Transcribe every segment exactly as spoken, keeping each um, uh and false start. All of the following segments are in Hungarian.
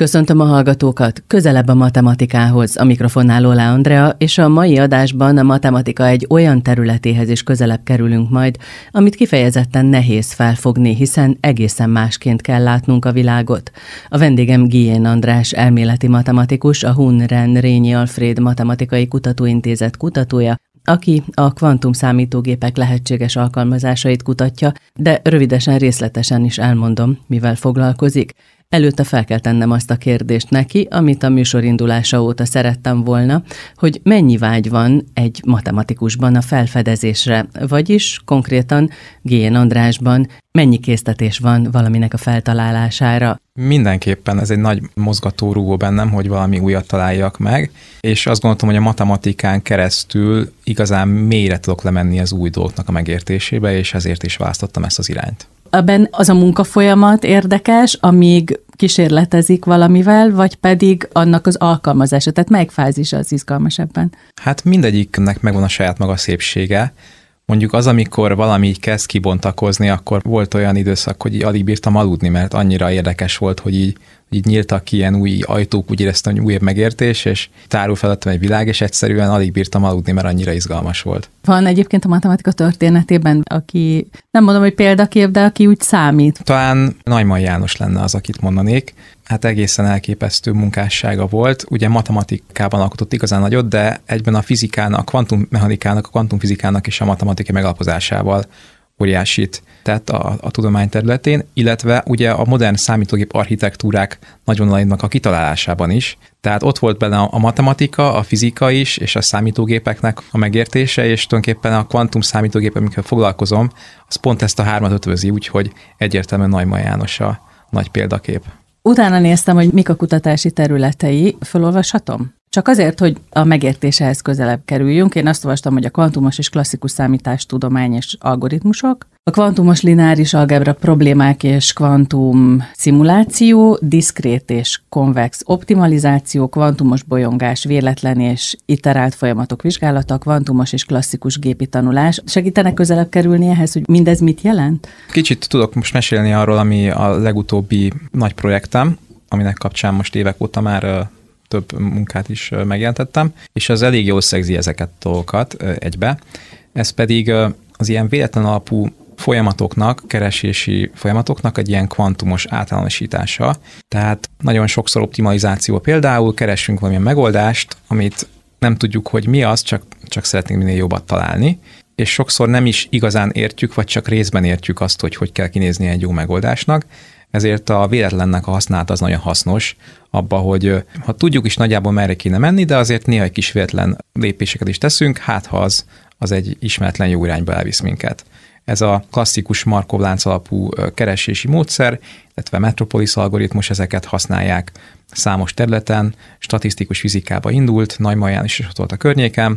Köszöntöm a hallgatókat, közelebb a matematikához, a mikrofonnál Oláh Andrea, és a mai adásban a matematika egy olyan területéhez is közelebb kerülünk majd, amit kifejezetten nehéz felfogni, hiszen egészen másként kell látnunk a világot. A vendégem Guillén András elméleti matematikus, a Hun-Ren Rényi Alfréd Matematikai Kutatóintézet kutatója, aki a kvantumszámítógépek lehetséges alkalmazásait kutatja, de rövidesen, részletesen is elmondom, mivel foglalkozik. Előtte fel kell tennem azt a kérdést neki, amit a műsor indulása óta szerettem volna, hogy mennyi vágy van egy matematikusban a felfedezésre, vagyis konkrétan Guillén Andrásban mennyi késztetés van valaminek a feltalálására. Mindenképpen ez egy nagy mozgatórugó bennem, hogy valami újat találjak meg, és azt gondoltam, hogy a matematikán keresztül igazán mélyre tudok lemenni az új dolgoknak a megértésébe, és ezért is választottam ezt az irányt. Ebben az a munkafolyamat érdekes, amíg kísérletezik valamivel, vagy pedig annak az alkalmazása? Tehát melyik fázis az izgalmas ebben? Hát mindegyiknek megvan a saját maga szépsége. Mondjuk az, amikor valami így kezd kibontakozni, akkor volt olyan időszak, hogy alig bírtam aludni, mert annyira érdekes volt, hogy így, így nyíltak ki ilyen új ajtók, úgy éreztem, hogy újabb megértés, és tárul felettem egy világ, és egyszerűen alig bírtam aludni, mert annyira izgalmas volt. Van egyébként a matematika történetében, aki, nem mondom, hogy példakép, de aki úgy számít. Talán Neumann János lenne az, akit mondanék. Hát egészen elképesztő munkássága volt. Ugye matematikában alkotott igazán nagyot, de egyben a fizikának, a kvantummechanikának, a kvantumfizikának és a matematikai megalapozásával óriásit tett a, a tudomány területén, illetve ugye a modern számítógép architektúrák nagyon nagynak a kitalálásában is. Tehát ott volt benne a matematika, a fizika is, és a számítógépeknek a megértése, és tulajdonképpen a kvantum számítógép, amikkel foglalkozom, az pont ezt a hármat ötvözi, úgyhogy egyértelműen Neumann János a nagy példakép. Utána néztem, hogy mik a kutatási területei, felolvashatom? Csak azért, hogy a megértéséhez közelebb kerüljünk, én azt olvastam, hogy a kvantumos és klasszikus számítástudomány és algoritmusok, a kvantumos lineáris algebra problémák és kvantum szimuláció, diszkrét és konvex optimalizáció, kvantumos bolyongás, véletlen és iterált folyamatok vizsgálata, kvantumos és klasszikus gépi tanulás. Segítenek közelebb kerülni ehhez, hogy mindez mit jelent? Kicsit tudok most mesélni arról, ami a legutóbbi nagy projektem, aminek kapcsán most évek óta már több munkát is megjelentettem, és az elég jól szegzi ezeket a dolgokat egybe. Ez pedig az ilyen véletlen alapú folyamatoknak, keresési folyamatoknak egy ilyen kvantumos általánosítása. Tehát nagyon sokszor optimalizáció például, keresünk valamilyen megoldást, amit nem tudjuk, hogy mi az, csak, csak szeretnénk minél jobbat találni, és sokszor nem is igazán értjük, vagy csak részben értjük azt, hogy hogy kell kinézni egy jó megoldásnak. Ezért a véletlennek a használata az nagyon hasznos abba, hogy ha tudjuk is nagyjából merre kéne menni, de azért néha egy kis véletlen lépéseket is teszünk, hát ha az, az egy ismeretlen jó irányba elvisz minket. Ez a klasszikus Markov-lánc alapú keresési módszer, illetve Metropolis algoritmus, ezeket használják számos területen, statisztikus fizikába indult, Neumann János is ott volt a környéken,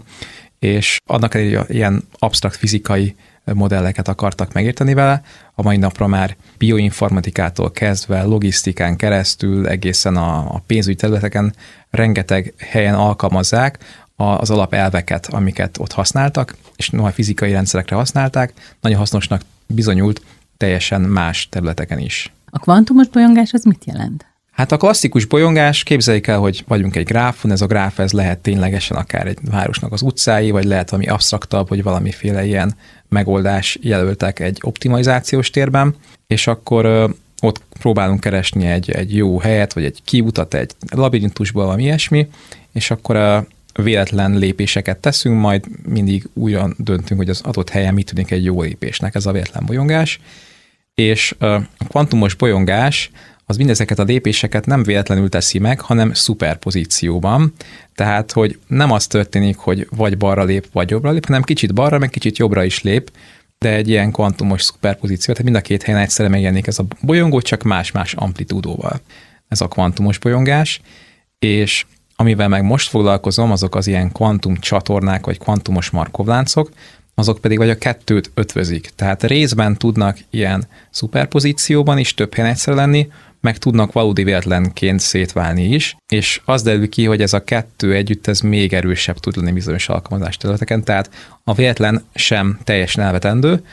és annak egy ilyen absztrakt fizikai modelleket akartak megérteni vele. A mai napra már bioinformatikától kezdve, logisztikán keresztül, egészen a, a pénzügyi területeken rengeteg helyen alkalmazzák az alapelveket, amiket ott használtak, és noha fizikai rendszerekre használták, nagyon hasznosnak bizonyult teljesen más területeken is. A kvantumos bolyongás az mit jelent? Hát a klasszikus bolyongás, képzeljük el, hogy vagyunk egy gráfon, ez a gráf ez lehet ténylegesen akár egy városnak az utcái, vagy lehet valami absztraktabb, hogy valamiféle ilyen megoldás jelöltek egy optimalizációs térben, és akkor ö, ott próbálunk keresni egy, egy jó helyet, vagy egy kiutat, egy labirintusból, valami ilyesmi, és akkor ö, véletlen lépéseket teszünk, majd mindig újra döntünk, hogy az adott helyen mit tűnik egy jó lépésnek, ez a véletlen bolyongás. És ö, a kvantumos bolyongás az mindezeket a lépéseket nem véletlenül teszi meg, hanem szuperpozícióban. Tehát, hogy nem az történik, hogy vagy balra lép, vagy jobbra lép, hanem kicsit balra, meg kicsit jobbra is lép, de egy ilyen kvantumos szuperpozíció, tehát mind a két helyen egyszerre megjelenik ez a bolyongó, csak más-más amplitúdóval. Ez a kvantumos bolyongás, és amivel meg most foglalkozom, azok az ilyen kvantum csatornák, vagy kvantumos Markov-láncok, azok pedig vagy a kettőt ötvözik. Tehát részben tudnak ilyen szuperpozícióban is több helyen egyszer lenni, meg tudnak valódi véletlenként szétválni is, és az derül ki, hogy ez a kettő együtt ez még erősebb tud lenni bizonyos alkalmazás területeken, tehát a véletlen sem teljesen elvetendő,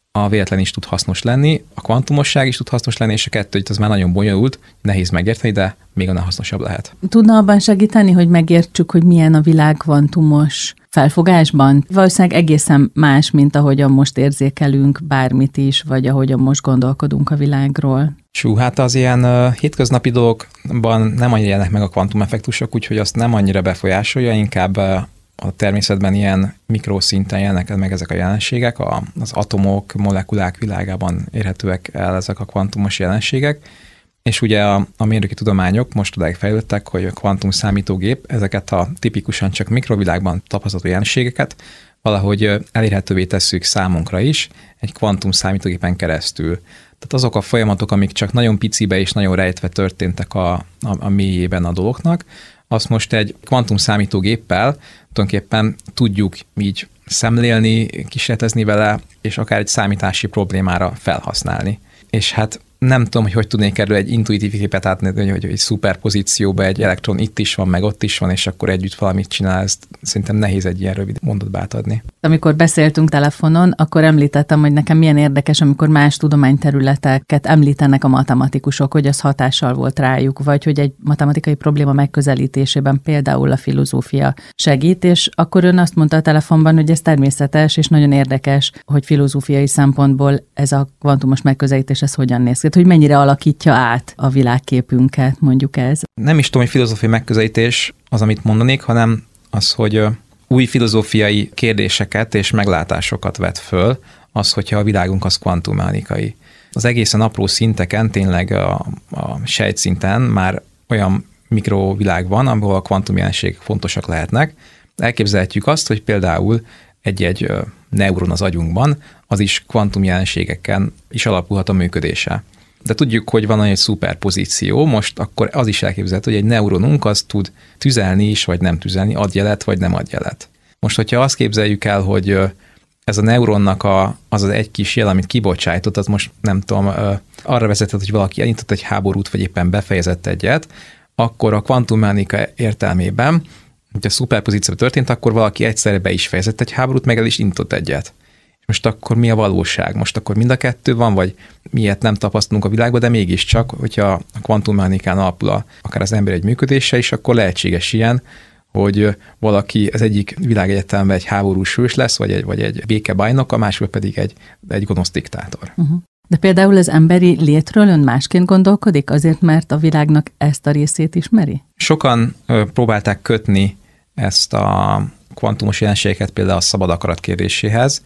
a véletlen is tud hasznos lenni, a kvantumosság is tud hasznos lenni, és a kettő, az már nagyon bonyolult, nehéz megérteni, de még annál hasznosabb lehet. Tudna abban segíteni, hogy megértsük, hogy milyen a világ kvantumos felfogásban? Valószínűleg egészen más, mint ahogyan most érzékelünk bármit is, vagy ahogyan most gondolkodunk a világról. Sú, hát az ilyen uh, hétköznapi dolgokban nem annyira jelennek meg a kvantumeffektusok, úgyhogy azt nem annyira befolyásolja, inkább uh, a természetben ilyen mikroszinten jelennek meg ezek a jelenségek, a, az atomok, molekulák világában érhetőek el ezek a kvantumos jelenségek, és ugye a, a mérnöki tudományok most odáig fejlődtek, hogy a kvantum számítógép ezeket a tipikusan csak mikrovilágban tapasztalható jelenségeket valahogy elérhetővé tesszük számunkra is egy kvantum számítógépen keresztül. Tehát azok a folyamatok, amik csak nagyon picibe és nagyon rejtve történtek a, a, a mélyében a dolognak, azt most egy kvantum számítógéppel tulajdonképpen tudjuk így szemlélni, kísérletezni vele, és akár egy számítási problémára felhasználni. És hát nem tudom, hogy hogy tudnék erről egy intuitív képet átadni, hogy egy szuperpozícióban egy elektron itt is van, meg ott is van, és akkor együtt valamit csinál, ezt szerintem nehéz egy ilyen rövid mondatba átadni. Amikor beszéltünk telefonon, akkor említettem, hogy nekem milyen érdekes, amikor más tudományterületeket említenek a matematikusok, hogy az hatással volt rájuk, vagy hogy egy matematikai probléma megközelítésében például a filozófia segít, és akkor ön azt mondta a telefonban, hogy ez természetes, és nagyon érdekes, hogy filozófiai szempontból ez a kvantumos megközelítés ez hogyan néz ki, hogy mennyire alakítja át a világképünket, mondjuk ez. Nem is tudom, hogy filozófiai megközelítés az, amit mondanék, hanem az, hogy új filozófiai kérdéseket és meglátásokat vet föl, az, hogyha a világunk az kvantummechanikai. Az egészen apró szinteken, tényleg a, a sejtszinten már olyan mikrovilág van, ahol a kvantumjelenségek fontosak lehetnek. Elképzelhetjük azt, hogy például egy-egy neuron az agyunkban, az is kvantumjelenségeken is alapulhat a működése. De tudjuk, hogy van egy szuperpozíció, most akkor az is elképzelhető, hogy egy neuronunk az tud tüzelni is, vagy nem tüzelni, ad jelet, vagy nem ad jelet. Most, hogyha azt képzeljük el, hogy ez a neuronnak a, az az egy kis jel, amit kibocsájtott, az most nem tudom, arra vezetett, hogy valaki elindított egy háborút, vagy éppen befejezett egyet, akkor a kvantummechanika értelmében, hogyha szuperpozíció történt, akkor valaki egyszerre be is fejezett egy háborút, meg el is indított egyet. Most akkor mi a valóság? Most akkor mind a kettő van, vagy miért nem tapasztalunk a világban, de mégiscsak, hogyha a kvantummechanikán alapul a, akár az ember egy működése is, akkor lehetséges ilyen, hogy valaki az egyik világegyetemben egy háborús hős lesz, vagy egy, vagy egy békebajnok, a másik pedig egy, egy gonosz diktátor. Uh-huh. De például az emberi létről ön másként gondolkodik, azért, mert a világnak ezt a részét ismeri? Sokan ö, próbálták kötni ezt a kvantumos jelenségeket például a szabad akarat kérdéséhez,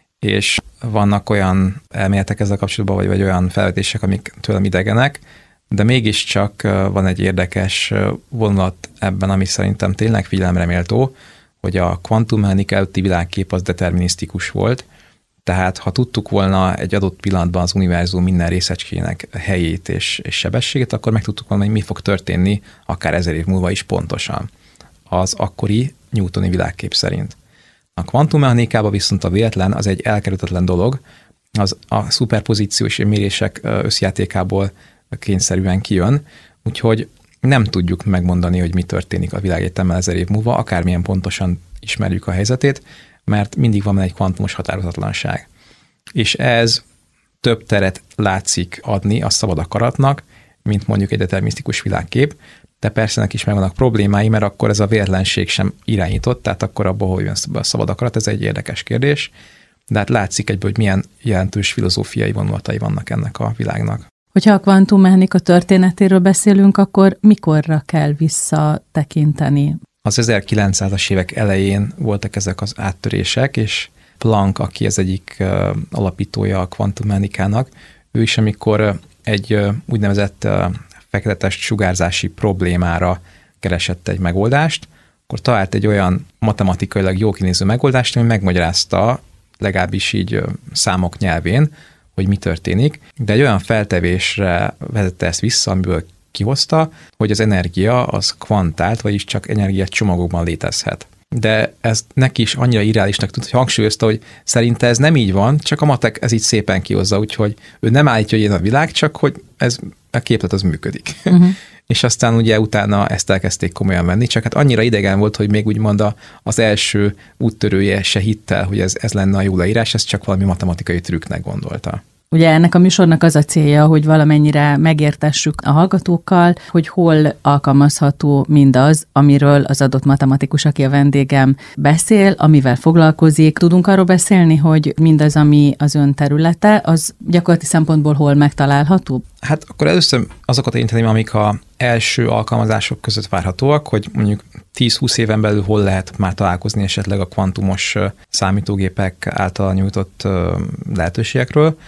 és vannak olyan elméletek ezzel kapcsolatban, vagy, vagy olyan felvetések, amik tőlem idegenek, de mégiscsak van egy érdekes vonulat ebben, ami szerintem tényleg figyelemre méltó, hogy a kvantummechanika előtti világkép az determinisztikus volt, tehát ha tudtuk volna egy adott pillanatban az univerzum minden részecskének helyét és, és sebességét, akkor meg tudtuk volna, hogy mi fog történni akár ezer év múlva is pontosan az akkori newtoni világkép szerint. A kvantummechanikában viszont a véletlen az egy elkerülhetetlen dolog, az a szuperpozíciós mérések összjátékából kényszerűen kijön, úgyhogy nem tudjuk megmondani, hogy mi történik a világegyetemmel ezer év múlva, akármilyen pontosan ismerjük a helyzetét, mert mindig van egy kvantumos határozatlanság. És ez több teret látszik adni a szabad akaratnak, mint mondjuk egy determinisztikus világkép, de persze neki is megvannak problémái, mert akkor ez a véletlenség sem irányított, tehát akkor abból, hogy jön a szabad akarat, ez egy érdekes kérdés, de hát látszik egyből, hogy milyen jelentős filozófiai vonulatai vannak ennek a világnak. Hogyha a kvantummechanika történetéről beszélünk, akkor mikorra kell visszatekinteni? Az ezerkilencszázas évek elején voltak ezek az áttörések, és Planck, aki az egyik uh, alapítója a kvantummechanikának, ő is, amikor egy uh, úgynevezett uh, fekete-test sugárzási problémára keresett egy megoldást, akkor talált egy olyan matematikailag jól kinéző megoldást, ami megmagyarázta, legalábbis így uh, számok nyelvén, hogy mi történik, de egy olyan feltevésre vezette ezt vissza, amiből kihozta, hogy az energia az kvantált, vagyis csak energiacsomagokban létezhet. De ez neki is annyira irreálisnak tűnt, hogy hangsúlyozta, hogy szerinte ez nem így van, csak a matek ez így szépen kihozza, úgyhogy ő nem állítja, hogy ilyen a világ, csak hogy ez a képlet az működik. Uh-huh. és aztán ugye utána ezt elkezdték komolyan venni, csak hát annyira idegen volt, hogy még úgymond a, az első úttörője se hitt el, hogy ez, ez lenne a jó leírás, ez csak valami matematikai trükknek gondolta. Ugye ennek a műsornak az a célja, hogy valamennyire megértessük a hallgatókkal, hogy hol alkalmazható mindaz, amiről az adott matematikus, aki a vendégem beszél, amivel foglalkozik. Tudunk arról beszélni, hogy mindaz, ami az ön területe, az gyakorlati szempontból hol megtalálható? Hát akkor először azokat érinteném, amik a első alkalmazások között várhatóak, hogy mondjuk tíz-húsz éven belül hol lehet már találkozni esetleg a kvantumos számítógépek által nyújtott lehetőségekről.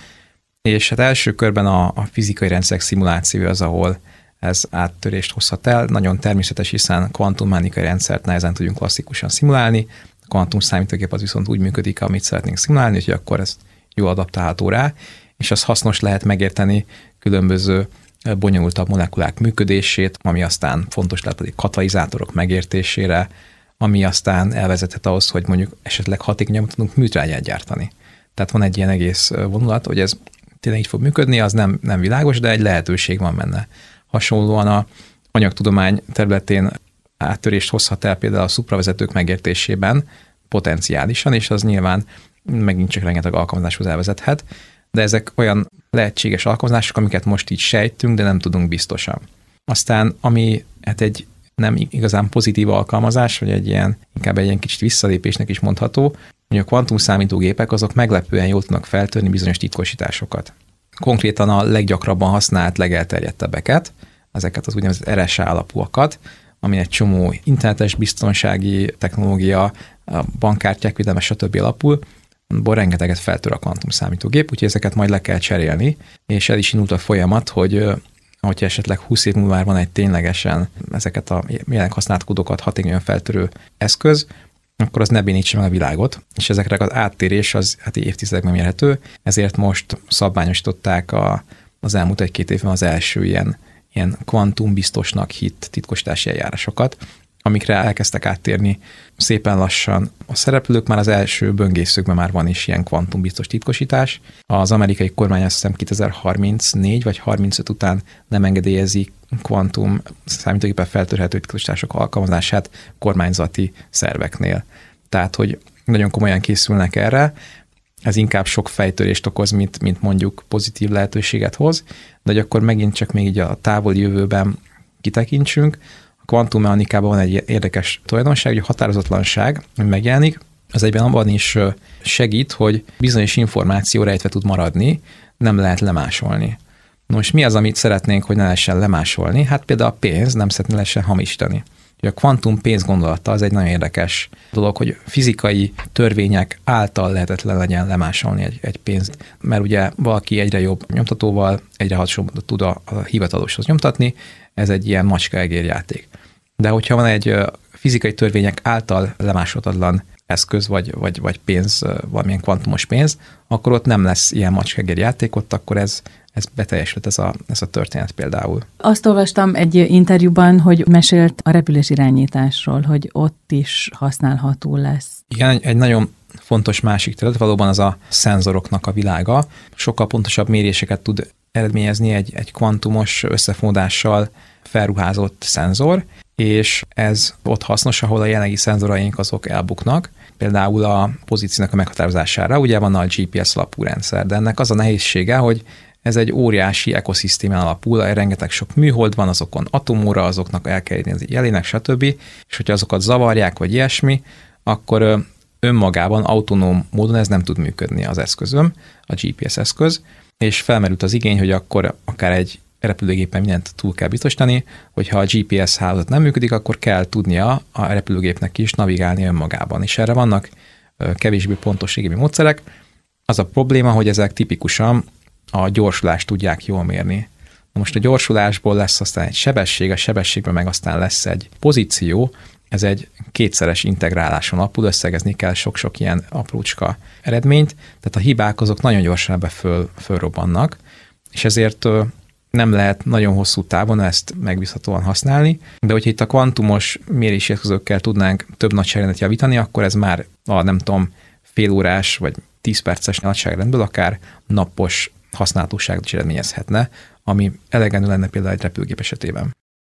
És hát első körben a, a fizikai rendszerek szimulációja az, ahol ez áttörést hozhat el. Nagyon természetes, hiszen kvantummechanikai rendszert nehezen tudjunk klasszikusan szimulálni. A kvantum számítógép az viszont úgy működik, amit szeretnénk szimulálni, úgyhogy akkor ez jól adaptálható rá, és az hasznos lehet megérteni különböző bonyolultabb molekulák működését, ami aztán fontos lehet pedig katalizátorok megértésére, ami aztán elvezethet ahhoz, hogy mondjuk esetleg hatékonyan tudunk műtrágyát gyártani. Tehát van egy ilyen egész vonulat, hogy ez tényleg így fog működni, az nem, nem világos, de egy lehetőség van benne. Hasonlóan a anyagtudomány területén áttörést hozhat el például a szupravezetők megértésében potenciálisan, és az nyilván megint csak rengeteg alkalmazáshoz elvezethet, de ezek olyan lehetséges alkalmazások, amiket most így sejtünk, de nem tudunk biztosan. Aztán, ami hát egy nem igazán pozitív alkalmazás, vagy egy ilyen, inkább egy ilyen kicsit visszalépésnek is mondható, hogy a kvantumszámítógépek azok meglepően jól tudnak feltörni bizonyos titkosításokat. Konkrétan a leggyakrabban használt, legelterjedtebbeket, ezeket az úgynevezett er es á alapúakat, ami egy csomó internetes biztonsági technológia, a bankkártyák védelme, stb. Alapul, abból rengeteget feltör a kvantumszámítógép, úgyhogy ezeket majd le kell cserélni, és el is indult a folyamat, hogy hogyha esetleg húsz év múlva már van egy ténylegesen ezeket a jelenleg használt kódokat hatékonyan feltörő eszköz, akkor az ne bénítse meg a világot, és ezekre az áttérés az hát évtizedekben mérhető, ezért most szabványosították a, az elmúlt egy-két évben az első ilyen, ilyen kvantumbiztosnak hitt titkosítási eljárásokat, amikre elkezdtek áttérni szépen lassan a szereplők, már az első böngészőkben már van is ilyen kvantumbiztos titkosítás. Az amerikai kormány azt hiszem kétezer-harmincnégy vagy harmincöt után nem engedélyezi kvantum számítógépen feltörhető titkosítások alkalmazását kormányzati szerveknél. Tehát, hogy nagyon komolyan készülnek erre, ez inkább sok fejtörést okoz, mint, mint mondjuk pozitív lehetőséget hoz, de hogy akkor megint csak még így a távoli jövőben kitekintsünk. A kvantummechanikában van egy érdekes tulajdonság, hogy a határozatlanság, ami megjelenik, az egyben abban is segít, hogy bizonyos információ rejtve tud maradni, nem lehet lemásolni. Most mi az, amit szeretnénk, hogy ne lehessen lemásolni? Hát például a pénz nem szeretné lehessen hamisítani. A kvantum pénz gondolata az egy nagyon érdekes dolog, hogy fizikai törvények által lehetetlen legyen lemásolni egy, egy pénzt, mert ugye valaki egyre jobb nyomtatóval, egyre hasonlóan tud a, a hivataloshoz nyomtatni, ez egy ilyen macska-egér játék. De hogyha van egy fizikai törvények által lemásolhatatlan eszköz, vagy, vagy, vagy pénz, valamilyen kvantumos pénz, akkor ott nem lesz ilyen macska-egér játék, ott akkor ez Ez beteljesült ez a, ez a történet például. Azt olvastam egy interjúban, hogy mesélt a repülés irányításról, hogy ott is használható lesz. Igen, egy, egy nagyon fontos másik terület, valóban az a szenzoroknak a világa. Sokkal pontosabb méréseket tud eredményezni egy, egy kvantumos összefonódással felruházott szenzor, és ez ott hasznos, ahol a jelenlegi szenzoraink azok elbuknak, például a pozíciónak a meghatározására, ugye van a gé pé es alapú rendszer, de ennek az a nehézsége, hogy ez egy óriási ekoszisztémán alapul, rengeteg sok műhold van, azokon atomóra, azoknak el kell érni az jelének, stb. És hogyha azokat zavarják, vagy ilyesmi, akkor önmagában autonóm módon ez nem tud működni az eszközöm, a gé pé es eszköz, és felmerült az igény, hogy akkor akár egy repülőgépen mindent túl kell biztosítani, hogyha a gé pé es hálózat nem működik, akkor kell tudnia a repülőgépnek is navigálni önmagában. És erre vannak kevésbé pontos régi módszerek. Az a probléma, hogy ezek tipikusan a gyorsulást tudják jól mérni. Na most a gyorsulásból lesz aztán egy sebesség, a sebességben meg aztán lesz egy pozíció, ez egy kétszeres integráláson alapul, összegezni kell sok-sok ilyen aprócska eredményt, tehát a hibák azok nagyon gyorsan ebbe föl, fölrobbannak, és ezért nem lehet nagyon hosszú távon ezt megbízhatóan használni, de hogyha itt a kvantumos mérési eszközökkel tudnánk több nagyságrendet javítani, akkor ez már a nem tudom, félórás vagy tíz perces nagyságrendből akár napos használhatóságot is eredményezhetne, ami elegendő lenne például egy repülőgép esetében.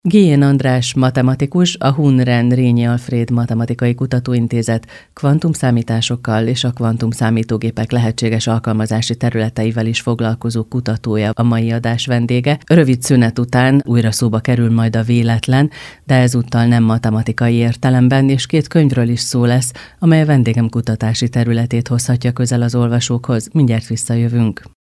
Guillén András matematikus, a Hunren Rényi Alfréd Matematikai Kutatóintézet kvantumszámításokkal és a kvantumszámítógépek lehetséges alkalmazási területeivel is foglalkozó kutatója a mai adás vendége. Rövid szünet után újra szóba kerül majd a véletlen, de ezúttal nem matematikai értelemben, és két könyvről is szó lesz, amely a vendégem kutatási területét hozhatja közel az olvasókhoz. Mindjárt visszajövünk.